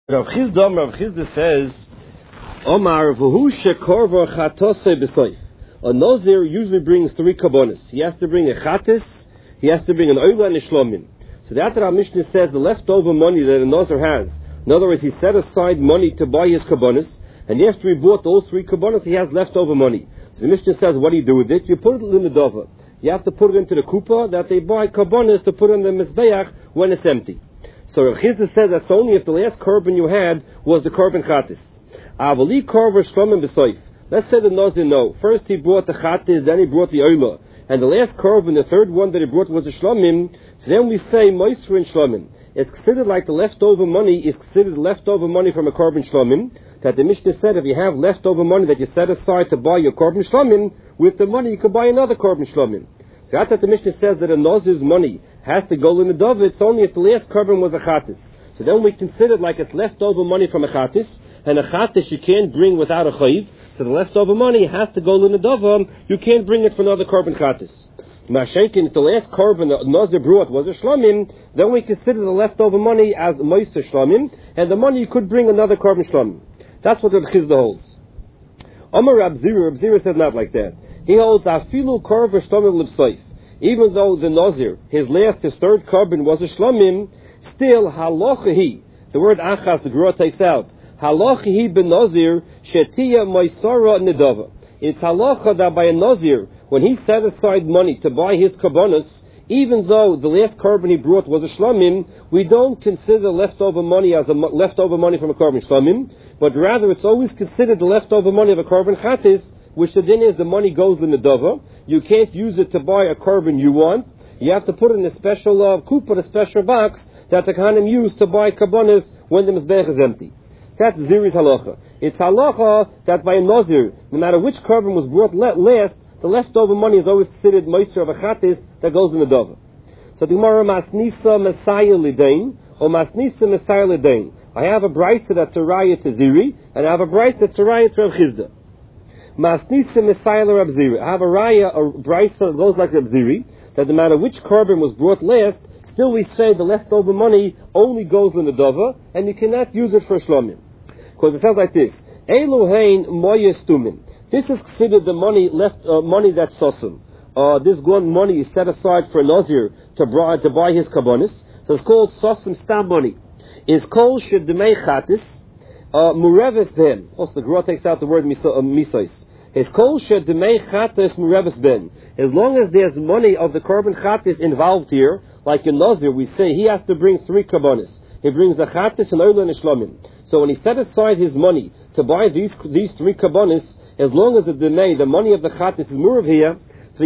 Rav Chizda says, Omar v'hu shekorva chatosei b'soif. A Nazir usually brings 3 kabbonis. He has to bring a chatis, he has to bring an oila and a shlomim. So the Atar Mishnah says the leftover money that a Nazir has, in other words, he set aside money to buy his kabbonis, and after he bought those 3 kabbonis, he has leftover money. So the Mishnah says, what do you do with it? You put it in the dova. You have to put it into the kupa that they buy kabbonis to put in the mizbeach when it's empty. So Rav Chizda says that's only if the last korban you had was the korban chatis. Avali korban shlomim b'soif. Let's say the Nazir no. First he brought the chatis, then he brought the oila, and the last korban, the third one that he brought was the shlomim. So then we say moisr and shlomim. It's considered like the leftover money is considered leftover money from a korban shlomim. That the Mishnah said if you have leftover money that you set aside to buy your korban shlomim, with the money you could buy another korban shlomim. So that's what the Mishnah says that a Nazir's money has to go in the dove. It's only if the last korban was a chatis. So then we consider it like it's leftover money from a chatis, and a chatis you can't bring without a chayiv. So the leftover money has to go in the dove. You can't bring it for another korban chatis. Mashenkin, if the last korban the Nazir brought was a shlomim, then we consider the leftover money as moiser shlomim, and the money you could bring another korban shlomim. That's what Rav Chizda holds. Amar Rab Zira said not like that. He holds afilu korban shlomim l'bsoif. Even though the Nazir, his third korban was a shlomim, still halachahi. The word achas, the Gemara takes out. Halachahi ben Nazir shetiya moisara nedava. It's halacha that by a Nazir, when he set aside money to buy his kabbonis, even though the last korban he brought was a shlomim, we don't consider leftover money as leftover money from a korban shlomim, but rather it's always considered the leftover money of a korban chatis, which the din is the money goes in the dova. You can't use it to buy a korban you want. You have to put it in a special kupa, a special box that the Kohanim use to buy kabbonis when the mizbech is empty. That's Ziri's halacha. It's halacha that by a Nazir, no matter which korban was brought last, the leftover money is always considered moiser of a chatis that goes in the dova. So the Gemara masnisa messiah lidain or masnisa messiah lidain. I have a brayso that's a raya to Ziri, and I have a brayso that's a raya to Rav Chizda. Masnisa messiah Rav Ziri. I have a raya, a brayso that goes like Rav Ziri, that no matter which korban was brought last, still we say the leftover money only goes in the dova, and you cannot use it for shlomim. Because it sounds like this: Elohein moyes tumim. This is considered the money money that's sosum. This one money is set aside for a Nazir to buy his kabbonis. So it's called sosum stam money. It's called shedemei chatis mureves ben. Also, the Gemara takes out the word misos. It's called shedemei chatis mureves ben. As long as there's money of the korban chatis involved here, like in Nazir, we say he has to bring 3 kabbonis. He brings a chatis, an oila, and a shlomim. So when he set aside his money to buy these 3 kabbonis, as long as the money of the chatis is murav here,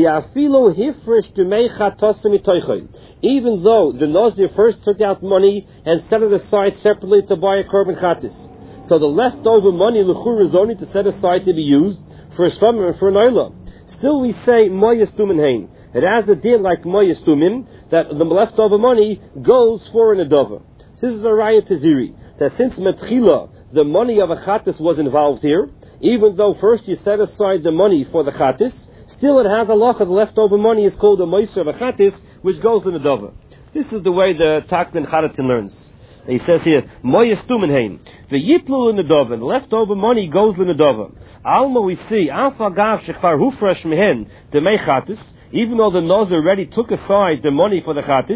even though the Nazir first took out money and set it aside separately to buy a korban chatis. So the leftover money l'chur is only to set aside to be used for a shlomim and for an oila. Still we say moyes tumin hein. It has a din like moyes tumim that the leftover money goes for an adova. This is a raya to Ziri, that since metchila the money of a chatis was involved here, even though first you set aside the money for the chatis, still it has a lacha. The leftover money is called a moiser of a chatis, which goes in the dova. This is the way the Takman Charatin learns. He says here, moyes tumenheim, the yitlu in the dova, the leftover money goes in the dova. Alma we see, alfa gav shekvar hufresh mehen demei chatis, even though the Nazir already took aside the money for the chatis,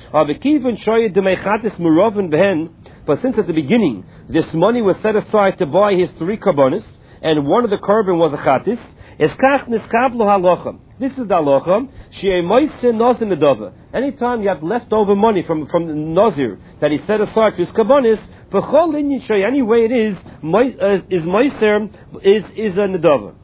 but since at the beginning this money was set aside to buy his 3 kabbonis, and one of the korban was a chatis, this is the halacha. Anytime you have leftover money from the Nazir that he set aside for his kabbonis, any way it is moiser is a nedava.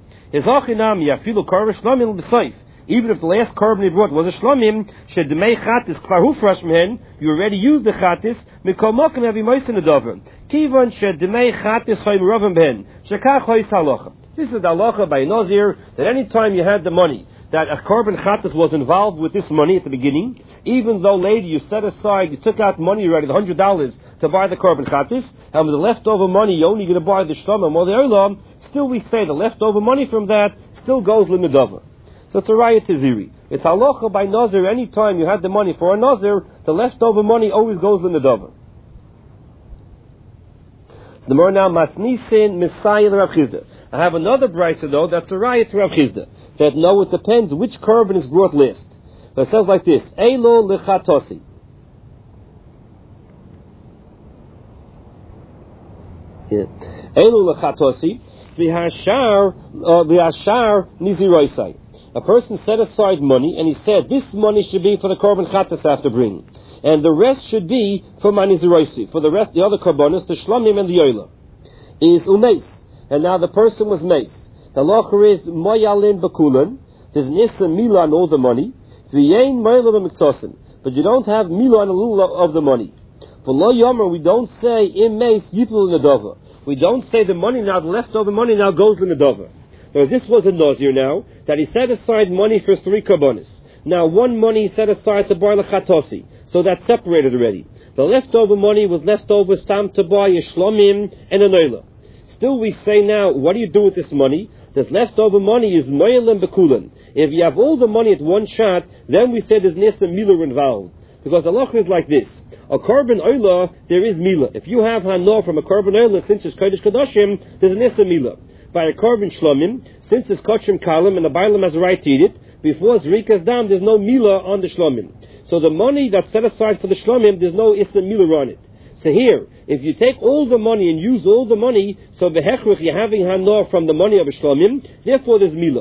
Even if the last korban he brought was a shlomim, shedemei chatis kvar hufresh mehen, you already used the chatis, mikol mokem have moiser nedavar. Kivan shedemei chatis choy meravam behen, shekach choy halacha. This is the halacha by Nazir, that any time you had the money, that a korban chatis was involved with this money at the beginning, even though later you set aside, you took out money already, the $100 to buy the korban chatis, and with the leftover money you're only going to buy the shlomim or the olam, still we say the leftover money from that still goes l'medava. So it's a raya to Ziri. It's halacha by Nazir, any time you had the money for a Nazir, the leftover money always goes in the dova. The more now Masnisin Messiah Rav Chizda. I have another brisa though that's a riot to Rav Chizda. That no, it depends which korban is brought last. So it says like this: Elo lechatasi. Elo lechatasi v'hashar niziroisai. A person set aside money and he said this money should be for the korban chatas I have to bring, and the rest should be for my niziroisi. For the rest, the other korbanos, the shlamim and the yola, is umeis. And now the person was meis. The locher is moyalin bakulan. There's nisa mila on all the money. V'yein moyalin b'miksosin. But you don't have mila on a little of the money. For lo yomer, we don't say im meis yipul nedova. We don't say the money now, the leftover money now goes in the dover. Whereas this was a nazir now, that he set aside money for 3 korbanos. Now one money he set aside to buy l'chatosi. So that's separated already. The leftover money was left over stam to buy a shlomim and a noila. Still we say now, what do you do with this money? This leftover money is moyelim bekulan. If you have all the money at one shot, then we say there's nisa mila involved. Because the halacha is like this. A korban oila, there is mila. If you have hana from a korban oila, since it's kodesh kadoshim, there's a nisa mila. By a korban shlomim, since it's kochim kalim and the bailam has a right to eat it, before zrikas dam, there's no mila on the shlomim. So the money that's set aside for the shlomim, there's no issa mila on it. So here, if you take all the money and use all the money, so behechrich you're having hana from the money of a shlomim, therefore there's mila.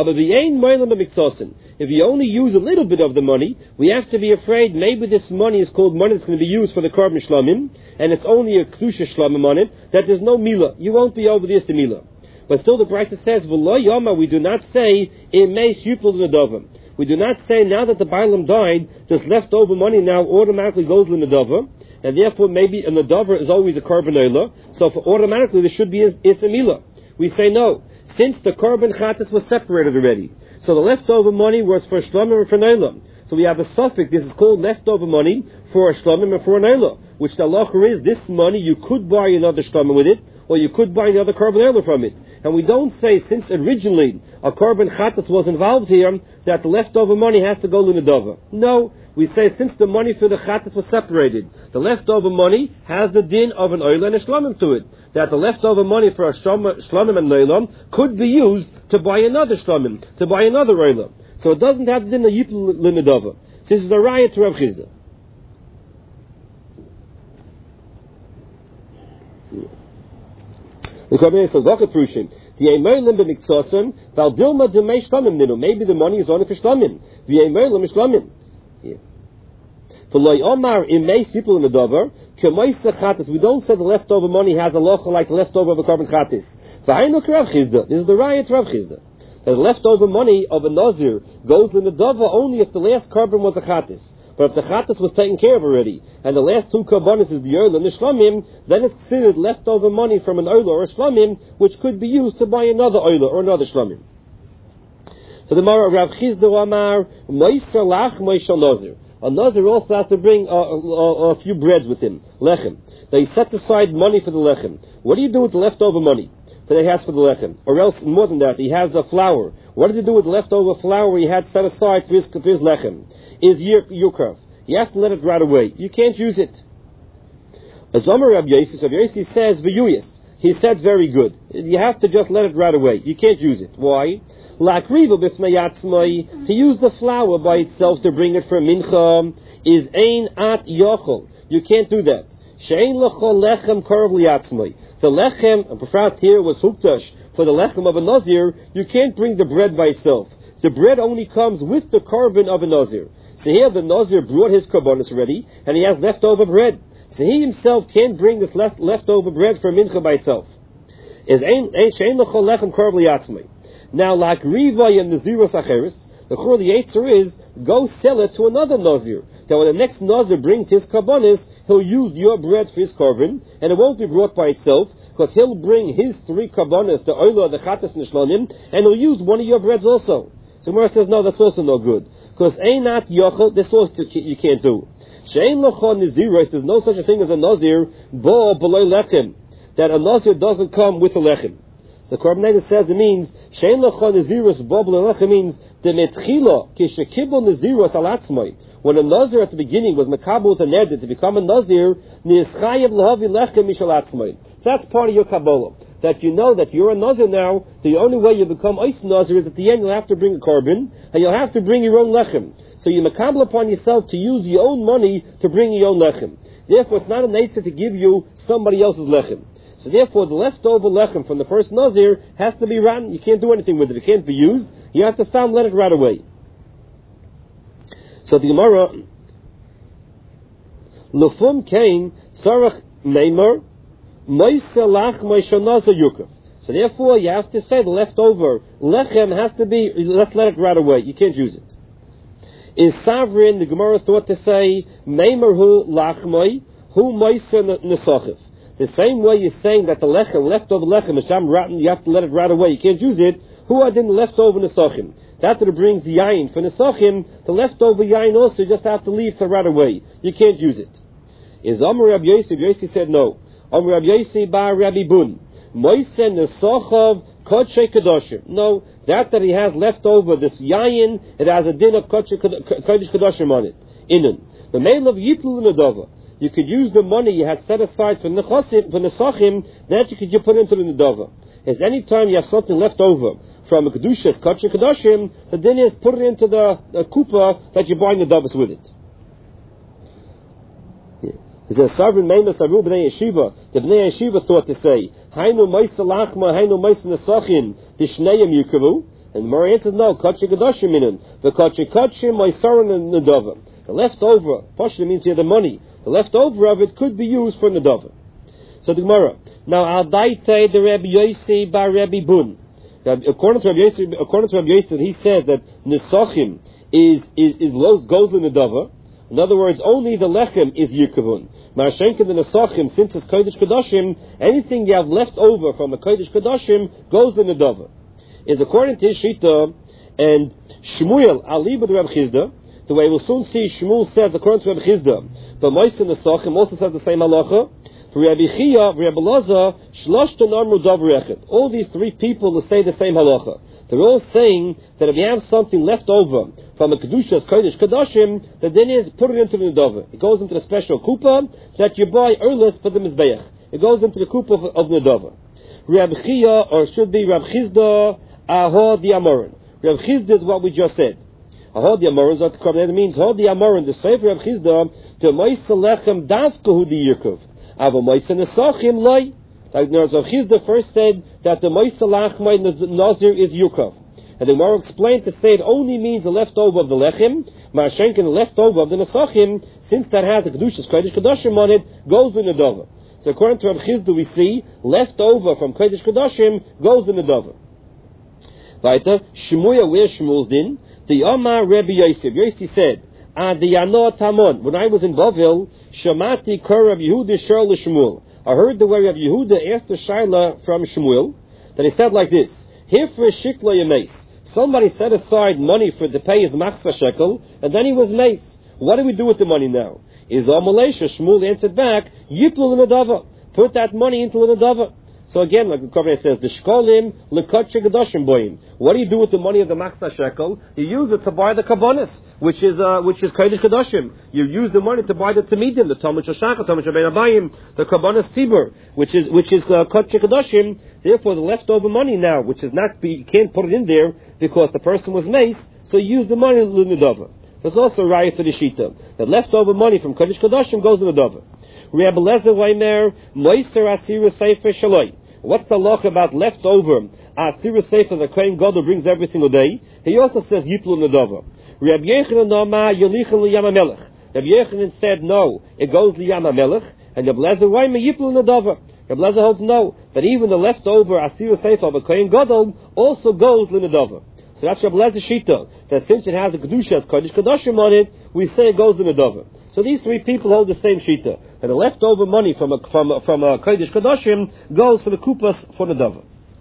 If you only use a little bit of the money, we have to be afraid maybe this money is called money that's going to be used for the korban shlomim, and it's only a kedusha shlomim on it, that there's no mila. You won't be over this to mila. But still the brisa says, V'lo yoma, we do not say, Imeis yupul nedova. We do not say now that the bailam died, this leftover money now automatically goes in the nedova, and therefore maybe a nedova is always a korban oila, so for automatically there should be a mila. We say no. Since the korban chatas was separated already, so the leftover money was for shlomim and for neilam. So we have a suffix. This is called leftover money for a shlomim and for a neilam. Which the halacha is, this money you could buy another shlomim with it, or you could buy another korban neilam from it. And we don't say, since originally a korban chatas was involved here, that the leftover money has to go to the nedova. No. We say, since the money for the chatas was separated, the leftover money has the din of an oil and a shlomim to it. That the leftover money for a shlomim and leilam could be used to buy another shlomim, to buy another oil. So it doesn't have the din of yipul l'nedova. This is a riot to Rav Chizda. The Kabbalah says, maybe the money is only for shlomim. We don't say the leftover money has a locha like the leftover of a korban chatis. This is the riot Rav Chizda. The leftover money of a nazir goes in the dava only if the last korban was a chatis. But if the chatas was taken care of already, and the last 2 korbanos is the oil and the shlamim, then it's considered leftover money from an oil or a shlamim, which could be used to buy another oil or another shlamim. So the Mara Rav Chizda Amar Moiser Lach Moishal Nazir. A nazir also has to bring a few breads with him, lechem. They set aside money for the lechem. What do you do with the leftover money that he has for the lechem? Or else, more than that, he has the flour. What does he do with the leftover flour he had set aside for his lechem? Is yukrav. You have to let it rot away. You can't use it. As Amar Rabbi Yossi says, v'yuyis. He said very good. You have to just let it rot away. You can't use it. Why? To use the flour by itself to bring it for mincha is ein at yochel. You can't do that. She'ein l'chol lechem korv liyatzmai. The lechem, and Pafrat here was huktash, for the lechem of a nazir, you can't bring the bread by itself. The bread only comes with the korban of a nazir. So here the nazir brought his korbanos already, and he has leftover bread. So he himself can't bring this leftover bread for mincha by itself. Is she'ein l'chol lechem korv liyatzmai. Now, like Rivay and Naziros Acheris, the answer is, go sell it to another Nazir. That when the next Nazir brings his karbonis, he'll use your bread for his korban, and it won't be brought by itself, because he'll bring his 3 karbonis, the oila, the chatas, and the shlonim, and he'll use one of your breads also. So Gemara says, no, that's also no good. Because einat yochel, this also you can't do. She'ein lochon Naziros, there's no such a thing as a Nazir, bo below lechem, that a Nazir doesn't come with a lechem. So Korban Neder says it means Shein Lecha Nazirus Bobel Lecha means the Metchila Kishakibel Nazirus Alatzmai. When a Nazir at the beginning was Makabel with a Neder to become a Nazir, Nischayev Lehavi Lechem Mishalatzmai. That's part of your Kabbalah. That you know that you're a Nazir now, the only way you become Eis Nazir is at the end you'll have to bring a Korban, and you'll have to bring your own Lechem. So you makabel upon yourself to use your own money to bring your own Lechem. Therefore it's not a Neitzah to give you somebody else's Lechem. So therefore the leftover Lechem from the first Nazir has to be rotten. You can't do anything with it. It can't be used. You have to stop, let it rot away. So the Gemara, Lefum Kain Sarach Neymar Moiselach Moishanaza Yukov. So therefore you have to say the leftover Lechem has to be, let's let it rot away. You can't use it. In Savrin, the Gemara thought to say Neymar Hu Lachmoi Hu Moisa Nesachiv. The same way you're saying that the lechem, leftover lechem, is sham rotten, you have to let it rot away. You can't use it. Who are then leftover nesachim? That's what brings the yain. For nesachim, the leftover yain also you just have to leave to rot away. You can't use it. Is Amar Rabbi Yosef? Yosef said no. Amar Rabbi Yosef bar Rabbi Bun. Moise nesachav kodshe kedoshim. No, that he has left over this yain, it has a din of kodesh kedoshim on it. Inan. The male of yiplu nedava. You could use the money you had set aside for nesachim, that you could put into the nedava. As any time you have something left over from a kedushas kodesh kedoshim, the din is put it into the kupa that you buy nedavas with it. There's a sovereign name of Saru B'nai Yeshiva. The B'nai Yeshiva thought to say, Hainu Maisa Lachma, Hainu Maisa Nesachim, Dishneim Yukavu. And the Mara answers, no, Kachi Gadashim Minan. The Kachi Kachim, Maisaran and Nadava. The leftover, Pashta means here the money. The leftover of it could be used for Nadava. So the Gemara. Now, Al-Daite, the Rabbi Yossi bar Rabbi Bun. According to Rabbi Yossi, he said that Nesachim goes in Nadava. In other words, only the lechem is yikavun. Ma'ashenka the nesachim, since it's kodesh kedoshim, anything you have left over from a kodesh kedoshim goes in the dava. Is according to his shita and Shmuel aliba the Reb Chizda. The way we'll soon see, Shmuel says according to Reb Chizda, but Moise nesachim also says the same halacha. For Rabbi Chia, Rabbi Laza, shloshta narmu davar echad. All these three people will say the same halacha. They're all saying that if you have something left over from a Kedushas Kodesh Kedoshim, the din is put it into the Nedava. It goes into the special kupa that you buy earless for the Mizbeach. It goes into the kupa of Nedava. Reb Chia, or should be Reb Chizda, Ahod the Amoran. Reb Chizda is what we just said. Ahod the Amoran is what the Korban means. Ahod the Amoran, the Sefer Reb Chizda, to Moise Lechem Davkahu di Yirkov. Ava Moise Nesachim Loi. Like Reb Chizda first said that the Moise Lachmai Nazir is Yukov. And the Gemara explained to say it only means the leftover of the Lechem, Ma'ashenkin, the leftover of the Nesachim, since that has a Kedushas Kodesh Kedoshim on it, goes in the Dova. So according to Reb Chizda we see, leftover from Kodesh Kedoshim goes in the Dova. Weiter, Shmuel, where's Shmuel's din? The Omar Rebbe Yosef. Yosef said, the Yanot Tamon, when I was in Bavel, Shamati Kor Reb Yehuda Shor Shmuel. I heard the way Reb Yehuda asked the Shaila from Shmuel, that he said like this, here for a shikla yameis. Somebody set aside money to pay his machzah shekel, and then he was mace. What do we do with the money now? Is Malaysia? Shmuel answered back, Yiplu l'nadava. Put that money into l'nadava. So again, like the Korban says, the shkolim l'kotche gedoshim boim. What do you do with the money of the machzah shekel? You use it to buy the kabbonis, which is kodesh kedoshim. You use the money to buy the tamidim, the Talmud Shashach, Talmud Shabbein Abayim, the kabbonis tzibur, which is kotche kedoshim. Therefore, the leftover money now, which is not, you can't put it in there because the person was mace, so you use the money in l'nadava. There's also a raya to the shita. The leftover money from kodesh kedoshim goes in the dava. Rabbi Lezer Weimer, Moiser Asira Sefer Shaloi. What's the law about leftover Asira Sefer the Kohen Gadol brings every single day? He also says Yiplu Nadava. Rabbi Yechanan Nama Yolichan Liyam HaMelech. Rabbi Yechanan said no, it goes Liyam HaMelech, and Rabbi Lezer Weimer Yiplu Nadava. Rabbi Lezer holds no, that even the leftover Asira Sefer the Kohen Gadol also goes Linadava. So that's Rabbi Lezer's shita, that since it has a Kedushas Kodesh Kedoshim on it, we say it goes Linadava. So these three people hold the same shita, and the leftover money from a Kodesh Kedoshim goes to the kupas for the dava.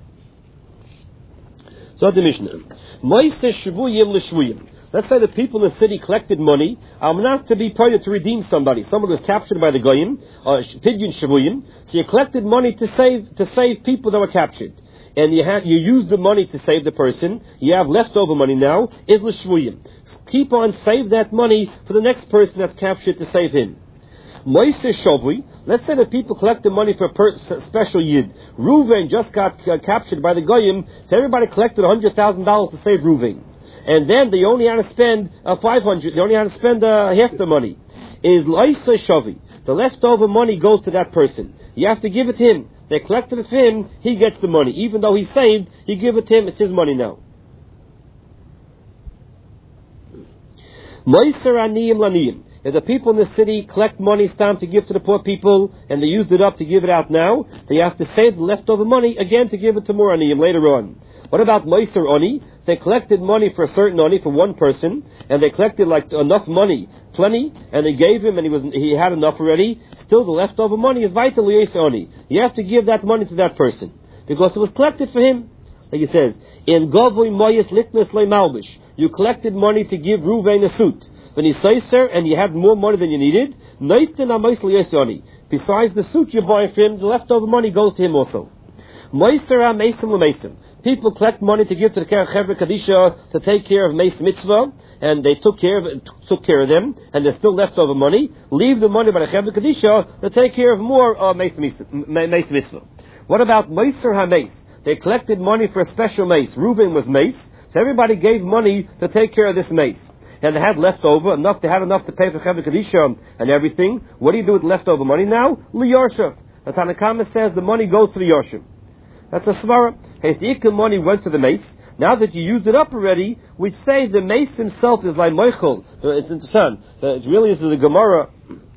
So the Mishnah, Moiseh Shvuyim l'Shvuyim. Let's say the people in the city collected money, not to be permitted to redeem somebody. Someone was captured by the goyim, Pidyon Shvuyim. So you collected money to save people that were captured. and you use the money to save the person, you have leftover money now, is l'shvuyim. Keep on, save that money for the next person that's captured to save him. Moiser Shovui, let's say that people collect the money for a special yid. Reuven just got captured by the Goyim, so everybody collected $100,000 to save Reuven. And then they only had to spend $500, they only had to spend half the money. Is Moiser Shovui. The leftover money goes to that person. You have to give it to him. They collected it for him, he gets the money. Even though he's saved, you give it to him, it's his money now. Moiser Aniyim Laniyim. If the people in the city collect money, it's time to give to the poor people, and they used it up to give it out now, they have to save the leftover money again to give it to more Aniyim later on. What about Moiser Oni? They collected money for a certain Oni, for one person, and they collected like enough money, plenty, and they gave him, and he had enough already. Still, the leftover money is vital Moiser Oni. You have to give that money to that person, because it was collected for him. Like he says, in Govui Moyes Litness Le Malbish, you collected money to give Reuven a suit. When he says, sir, and you had more money than you needed, besides the suit you buy for him, the leftover money goes to him also. People collect money to give to the Chevra Kadisha to take care of Meis Mitzvah, and they took care of them, and there's still leftover money. Leave the money by the Chevra Kadisha to take care of more Meis Mitzvah. What about Meiser HaMeis? They collected money for a special mace. Reuven was mace, so everybody gave money to take care of this mace. And they had leftover, they had enough to pay for Chevra Kadisha and everything. What do you do with leftover money now? Liyarshav. The Tanakama says the money goes to the Yarshav. That's a svara. Hey, the Ikka money went to the mace. Now that you used it up already, we say the mace himself is like Moichel. It's interesting. It really is the Gemara.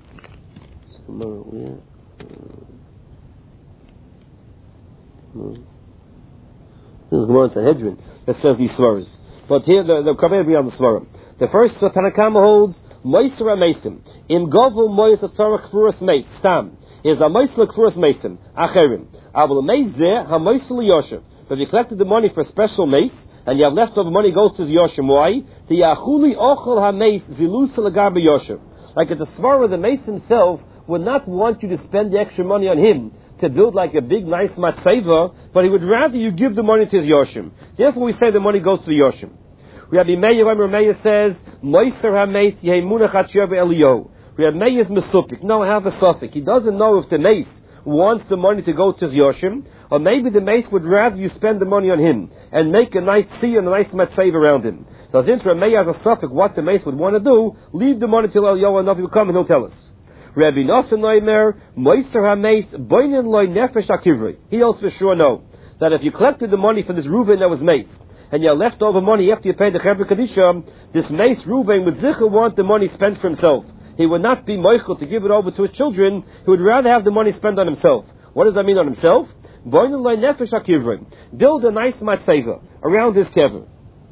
This is Gemara in Sanhedrin that says these svaras. But here the Kabbalah be on the svara. The first Tanakama holds Moiser HaMeisim. In Govul Mois Atzarach Kfuras Meis Stam is a Moisel Kfuras Meisim Acherim. Avul Meizeh HaMoisel Yoshem. But if you collected the money for a special mace and you have leftover money goes to the Yoshem. Why? The Yachuli Ochel HaMeis Zilusa Lagarbe Yoshem. Like it's a svara, the mace himself would not want you to spend the extra money on him to build like a big nice matzeva, but he would rather you give the money to his Yoshem. Therefore we say the money goes to the Yoshem. Rabbi Meir says, Moiser HaMeis Yemunach Atsheva Eliyahu. Rabbi Meir is Mesupik. No, I have a suffix. He doesn't know if the mace wants the money to go to his Yoshim, or maybe the mace would rather you spend the money on him and make a nice tziyah and a nice matzav around him. So since Rabbi Meir has a suffix what the mace would want to do, leave the money till Eliyahu and will come and he'll tell us. Rabbi Nosson Noimer, Moiser HaMeis Boinen Loi Nefesh Akivrei. He also for sure know that if you collected the money for this Reuven that was mace, and you have leftover money after you pay the Chevra Kadisha, this mace Reuven would zicher want the money spent for himself. He would not be moichel to give it over to his children. He would rather have the money spent on himself. What does that mean on himself? Build a nice matzeva around his kever.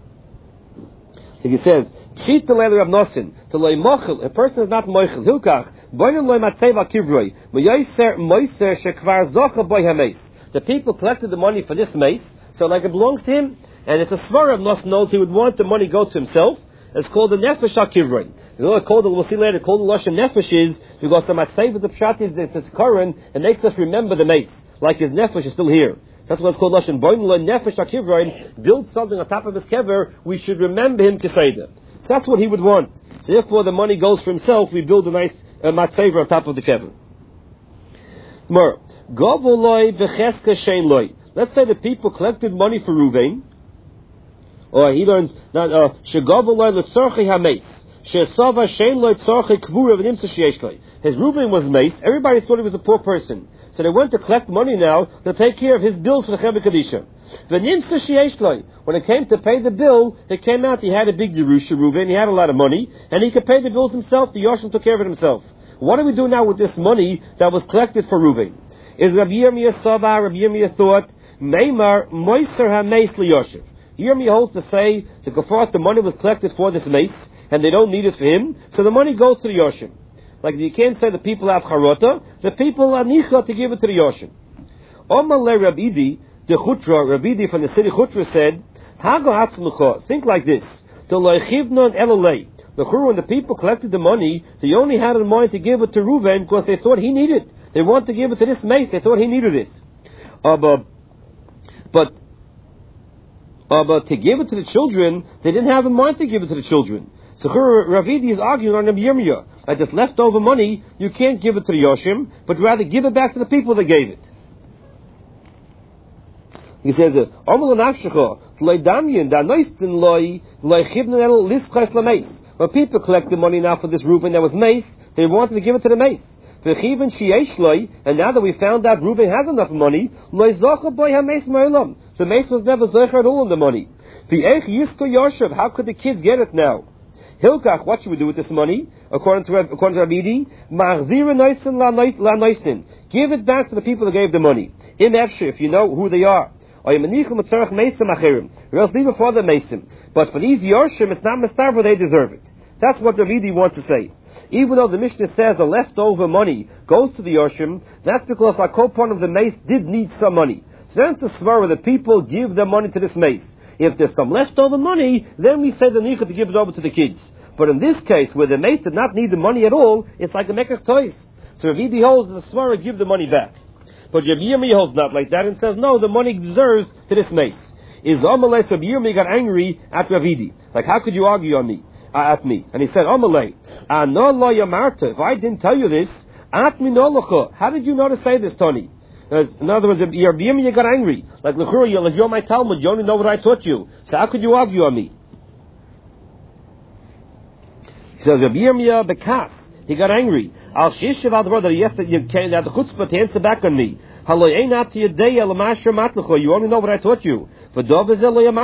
He says, cheat the leather of nosin to loy mochel. A person is not moichel. Hilkach boinen loy matzeva kivroi moiser moiser shekvar zocha boy hameis. The people collected the money for this mace, so like it belongs to him. And it's a svara of Nos knows he would want the money go to himself. It's called the Nefesh HaKivrein. We'll see later, called the Lashon Nefesh is because the Matzeh with the Pshat is it's Koran, it makes us remember the mace, like his Nefesh is still here. That's why it's called Lashon Boin Lo Nefesh HaKivrein. Build something on top of his kever, we should remember him to say that. So that's what he would want. So therefore the money goes for himself, we build a nice Matzeh on top of the kever. More. Govoloi Becheska Shein Loi. Let's say the people collected money for Reuven, or he learns Shegavulai Letzorchi Hameis. Shesava Shein Lo Tzorchi Kvura V'Nimsa Sheish. His Reuven was mace. Everybody thought he was a poor person, so they went to collect money now to take care of his bills for the Chevra Kadisha. V'Nimsa Sheish. When it came to pay the bill, it came out he had a big Yerusha Reuven. He had a lot of money, and he could pay the bills himself. The Yoshim took care of it himself. What do we do now with this money that was collected for Reuven? Is Rabbi Yirmiyah Sava? Rabbi Yirmiyah thought Meimar Moiser HaMeis LiYoshev. Yirmiyah holds to say the Kafar, the money was collected for this mace, and they don't need it for him, so the money goes to the Yoshim. Like you can't say the people have Charota, the people are Nicha to give it to the Yoshim. Omar le Rabidi, the Chutra, Rabidi from the city Chutra said, Hago Hatzmucha, think like this, to Loichivnon Elolei. The Chur, when the people collected the money, they only had in mind to give it to Reuven because they thought he needed it. They want to give it to this mace, they thought he needed it. But to give it to the children, they didn't have in mind to give it to the children. So Ravidi is arguing on Rabbi Yirmiyah that this leftover money, you can't give it to the Yoshim, but rather give it back to the people that gave it. He says, when people collect the money now for this Reuben that was mace, they wanted to give it to the mace. And now that we found out Reuben has enough money, the mace was never zocher at all in the money. How could the kids get it now? Hilkach, what should we do with this money? According to Rabidi, give it back to the people that gave the money. If you know who they are. Or else leave it for the mason. But for these Yorshim, it's not Mastarva, they deserve it. That's what Rabidi wants to say. Even though the Mishnah says the leftover money goes to the Yorshim, that's because our co-part of the mace did need some money. So then to swear that people give their money to this mace. If there's some leftover money, then we say the nicha to give it over to the kids. But in this case, where the mace did not need the money at all, it's like a Mekkas toys. So Rabidi holds the swear give the money back. But Rabbi Yirmiyah holds not like that and says, no, the money deserves to this mace. Is Amalei, so Rabbi Yirmiyah got angry at Ravidi. Like, how could you argue on me? At me? And he said, Amalei, no lo yamarta, if I didn't tell you this, at mi no locha, how did you know to say this, Tony? In other words, Rabbi Yirmiyah got angry. Like, L'chura, you're my Talmud, you only know what I taught you. So how could you argue on me? He says, Rabbi Yirmiyah bekas. He got angry. Al shishav al brother, yes, that you came at the chutzpah to answer back on me. You only know what I taught you. How do you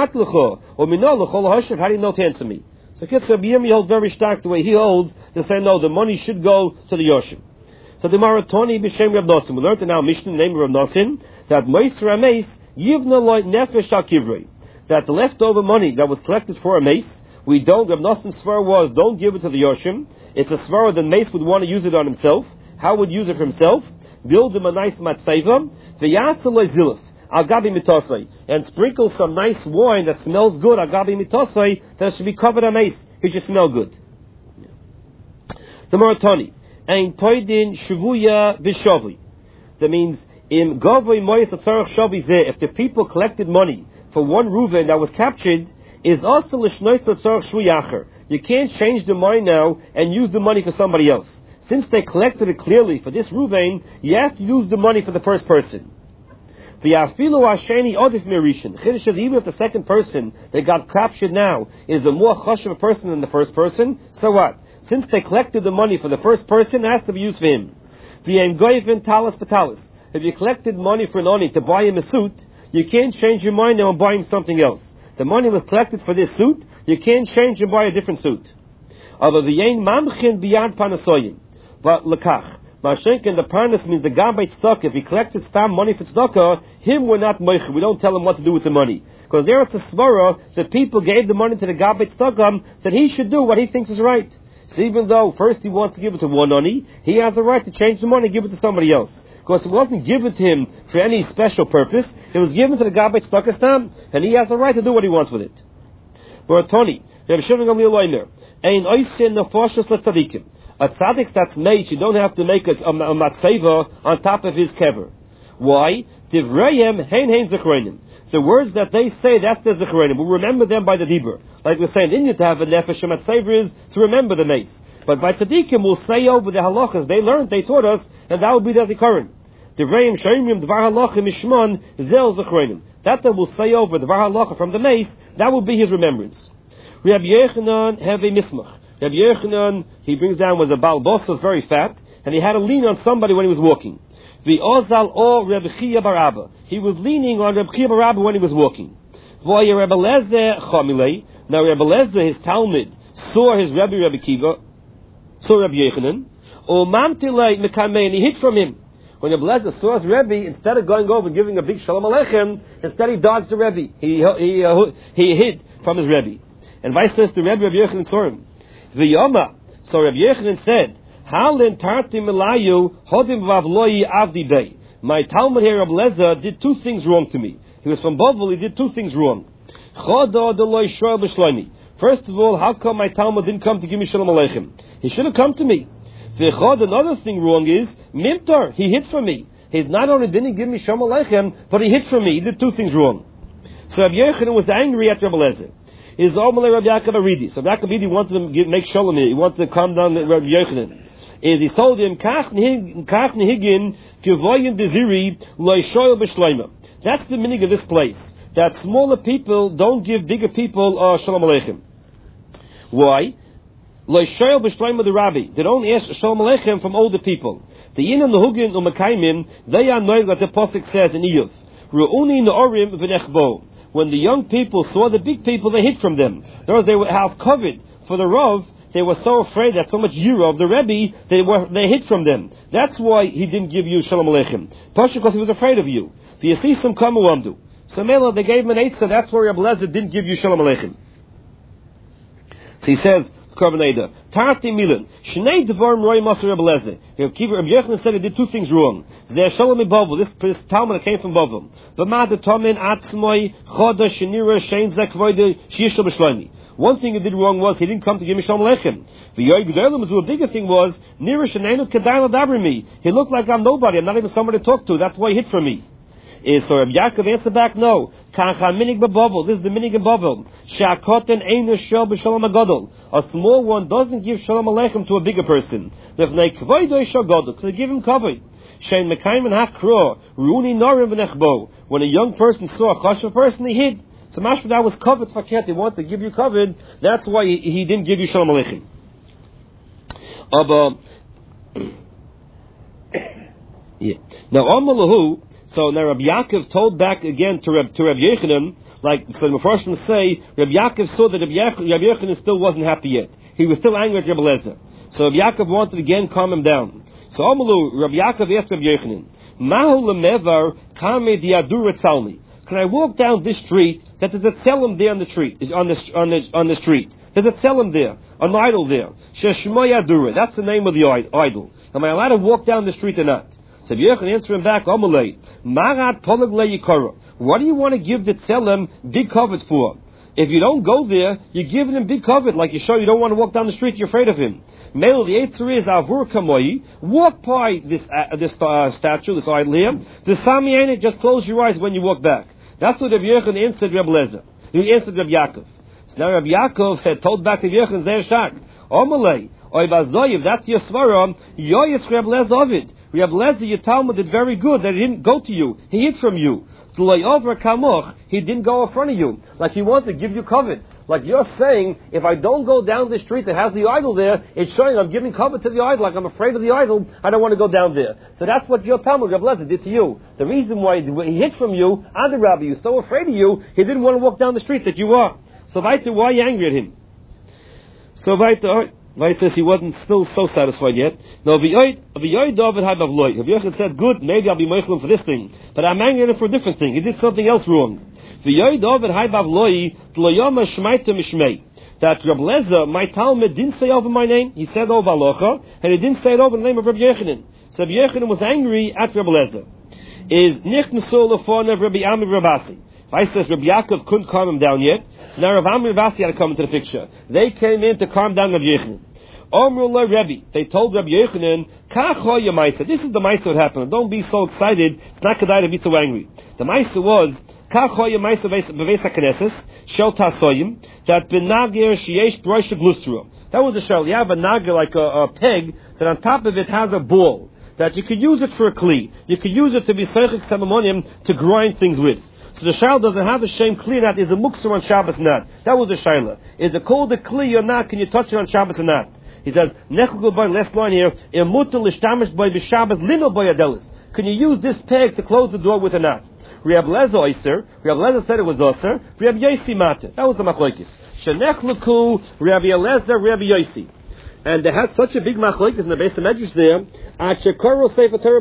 know to answer me? So Rabbi Yirmiyah holds very stark the way he holds to say no, the money should go to the Yoshim. So the Maratoni b'shem Rav Nosson. We learned in our Mishnah name of Rav Nosson that Meiser Ameis yivna loy nefesh al kivrei. That the leftover money that was collected for a mace, we don't. Rav Nosson's svar was don't give it to the Yoshim. It's a svar that mace would want to use it on himself. How would he use it for himself? Build him a nice matzeva, v'yatzalei zilif, agabi mitosai, and sprinkle some nice wine that smells good, agabi mitosai, that should be covered on mace. It should smell good. The Maratoni, ein poidin shuvuya v'shavi. That means in gavoi moyes atzarach shavi zeh. If the people collected money for one Reuven that was captured, is also l'shnois atzarach shvuyacher. You can't change the money now and use the money for somebody else. Since they collected it clearly for this Reuven, you have to use the money for the first person. Chiddush says even if the second person that got captured now is a more chashuv person than the first person, so what? Since they collected the money for the first person, it has to be used for him. If you collected money for an oni to buy him a suit, you can't change your mind now and buy him something else. The money was collected for this suit, you can't change and buy a different suit. But lekach, Mashenkin, the parnas means the gabait tzedakah. If he collected stam money for tzedakah, him we're not moicher. We don't tell him what to do with the money. Because there it's a svara that people gave the money to the gabait tzedakah that he should do what he thinks is right. So even though first he wants to give it to one oni, he has the right to change the money and give it to somebody else. Because it wasn't given to him for any special purpose. It was given to the gabait tzedakah stam, and he has the right to do what he wants with it. But Tony, Reb Shimon Gamliel Omer, ein oisin nefashos letzadikim. A tzaddik that's made, you don't have to make a matzeva on top of his kever. Why? Divrayim hein zechronim. The words that they say, that's the zechronim. We remember them by the dibur. Like we're saying, in you to have a nefesh matzeva is to remember the mace. But by tzaddikim, we'll say over the halachas. They learned, they taught us, and that will be the zikaron. Divrayim shayimim dvar halachim ishmon zel zechronim. That will say over the dvar halacha from the mace, that will be his remembrance. Rabbi Yechanan have a mismach. Rabbi Yechanan, he brings down, was a Baal Bos, was very fat, and he had to lean on somebody when he was walking. The Ozal or Rabbi Chia bar Abba. He was leaning on Rabbi Chia bar Abba when he was walking. Voya Rabbi Lezer Chamilei. Now Rabbi Lezer, his Talmud, saw his Rabbi Kiva, saw Rabbi Yechanan. O Mamtilei Mekamei, and he hid from him. When Rabbi Lezer saw his Rabbi, instead of going over and giving a big Shalom Aleichem, instead he dodged the Rabbi. He hid from his Rabbi. And vice versa, the Rabbi Yechanan saw him. V'yoma, so Rabbi Yechanan said, Halin tarti melayu hodim vavloi avdi bei. My Talmud here, Rabbi Lezer, did two things wrong to me. He was from Bavel, he did two things wrong. Chodo deloi shoel b'shloimi. First of all, how come my Talmud didn't come to give me Shalom Aleichem? He should have come to me. V'chod, another thing wrong is, Mimtar, he hid from me. He not only didn't give me Shalom Aleichem, but he hid from me. He did two things wrong. So Rabbi Yochanan was angry at Rabbi Eliezer. Is Omalei Rabbi Yaakov Aridi. So Rabbi Yaakov Aridi wanted to make Shalom here. He wanted to calm down Rabbi Yochanan. Is he told him, Kach nehigin kivoyin desiri loishoyel b'shleima. That's the meaning of this place. That smaller people don't give bigger people Shalom Aleichem. Why? Loishoyel b'shleima the rabbi. They don't ask Shalom Aleichem from older people. The yin and the hugin u'makayim, they are knowing what the Pasuk says in Iyov. Ru'uni na'orim v'nechbo. When the young people saw the big people, they hid from them. In other words, they were house covered. For the Rav, they were so afraid that so much Yira of the Rebbe, they hid from them. That's why he didn't give you Shalom Aleichem. Partially because he was afraid of you. For you see some kamu amdu. So Mela, they gave him an eitzah, that's why Rabbi Eliezer didn't give you Shalom Aleichem. So he says, Karbaneda, Tarti Milan, Shnei Devarim Roy Maser Rabbi Eliezer. Rabbi Yochanan said he did two things wrong. Zeh Shalom Bavel, this Talmud that came from Bavel. V'mad Tomin Atzmoi Choda Shenira Shein Zekvoide Shishal B'Shloimi. One thing he did wrong was he didn't come to give me Shalom Aleichem. The bigger thing was Nira Shenenu Kedai Ladabrimi. He looked like I'm nobody. I'm not even someone to talk to. That's why he hid from me. So Rabbi Yaakov answered back, no. This is the minig in Bavel. A small one doesn't give Shalom Aleichem to a bigger person. So they give him cover. When a young person saw a chashuv person, he hid. So Mashmadah was covered for ket. He wanted to give you covered. That's why he didn't give you Shalom Aleichem. Now, Amalahu. So now Rabbi Yaakov told back again to Rabbi Yochanan, like so the Mepharshim say, Rabbi Yaakov saw that Rabbi Yochanan still wasn't happy yet. He was still angry at Rabbi Eliezer. So Rabbi Yaakov wanted to again calm him down. So Amalu, Rabbi Yaakov asked Rabbi Yochanan, Mahu lemevar kame diadur etzalmi. Can I walk down this street that there's a tzelem there on the street, on the street? There's a tzelem there, an idol there. Sheshmo yadura. That's the name of the idol. Am I allowed to walk down the street or not? So Yochanan answered him back, Amalei, Marat Polag Yikara. What do you want to give the tzelem big covet for? If you don't go there, you're giving him big covet, like you show you don't want to walk down the street, you're afraid of him. Mele, the answer is Avur Kamoi. Walk by this statue, this idol here. The Samiyanet, just close your eyes when you walk back. That's what Rabbi Yochanan answered Rabbi Eliezer. He answered Rabbi Yaakov. So now Rabbi Yaakov had told back to Rabbi Yochanan, Zeh Shak, Amalei, Oibazoyev, that's your svara, Yoyes Rabbi Eliezer Ovid. Rabbi Eliezer, your Talmud did very good that he didn't go to you. He hid from you. He didn't go in front of you. Like he wanted to give you covet. Like you're saying, if I don't go down the street that has the idol there, it's showing I'm giving covet to the idol. Like I'm afraid of the idol, I don't want to go down there. So that's what your Talmud, Rabbi Eliezer, did to you. The reason why he hid from you, and the Rabbi, you're so afraid of you, he didn't want to walk down the street that you are. So why are you angry at him? So Vai says he wasn't still so satisfied yet. No, David Yochanan said, good, maybe I'll be Meichel for this thing, but I'm angry at him for a different thing. He did something else wrong. That Rabbi Eliezer, my Talmud, didn't say over my name. He said over Alocha, and he didn't say it over the name of Rabbi Yochanan. So Rabbi Yochanan was angry at Rabbi Eliezer. Is Nichnasul Lefon of Rabbi Ami Rabasi. Vai says Rabbi Yaakov couldn't calm him down yet. So now Rav Ami Rabasi had to come into the picture. They came in to calm down Rabbi Yochanan. Omrullah Rebbe. They told Rabbi Yochanan, Kacho Yamaisa. This is the Maisa that happened. Don't be so excited. It's not Kedai to be so angry. The Maisa was, Kacho Yamaisa Beves HaKnesses, Shel Tasoyim, that Benagir Sheyesh Broisha Glustro. That was the shell. You have a nagir, like a peg, that on top of it has a ball. That you could use it for a kli. You could use it to be Seichik Samamonium to grind things with. So the shayla doesn't have the same kli not. Is a mukser on Shabbos or not? That was the shayla. Is it called a kli or not? Can you touch it on Shabbos or not? He says, Nechel by last line here, Imutul Lishtamish by B'Shabbos Lino by Adelis. Can you use this peg to close the door with or not? Rabbi Eliezer Oyser. Rabbi Eliezer said it was Oyser. Rabbi Yosi Mate. That was the machlokes. Shenechluku Rabbi Eliezer Rabbi Yosi. And they had such a big machlokes in the base of Medrash there. At Shekoro Sefer Torah